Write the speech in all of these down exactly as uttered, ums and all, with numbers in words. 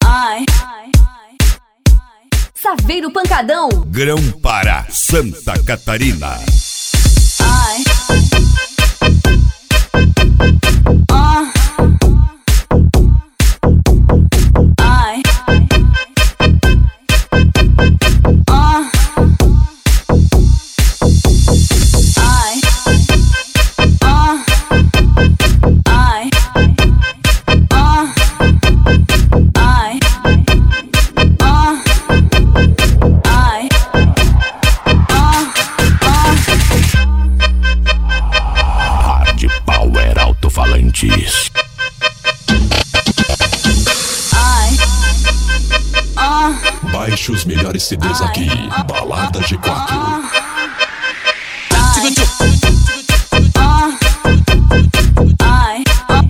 Ai. Saveiro Pancadão. Grão-Pará, Santa Catarina. Ai. Ah. Ai. Ah. Ai. Ah. Ai. Ah. Ai. Ah. Ai. Hard Power Alto-Falantes. Ai. Ah. Baixe os melhores C Ds aqui. Balada G quatro. Ai.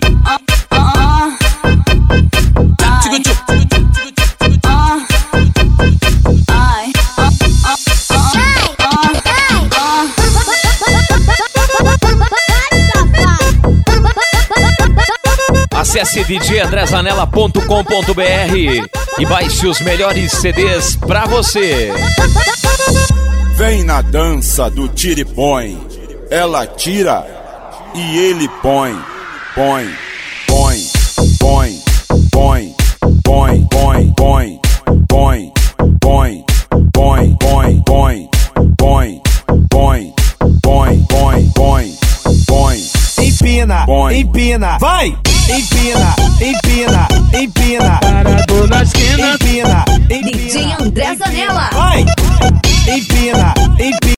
Acesse d j andré zanella ponto com ponto b r e baixe os melhores C Ds pra você. Vem na dança do tira e põe. Ela tira e ele põe. Põe, põe, põe, põe, põe, põe, põe, põe, põe, põe, põe, põe, põe, põe, põe, põe, põe, põe. Empina, empina, vai! Empina, empina, empina. Parado na esquina. Empina, empina. D J André Zanella. Vai! Empina, empina.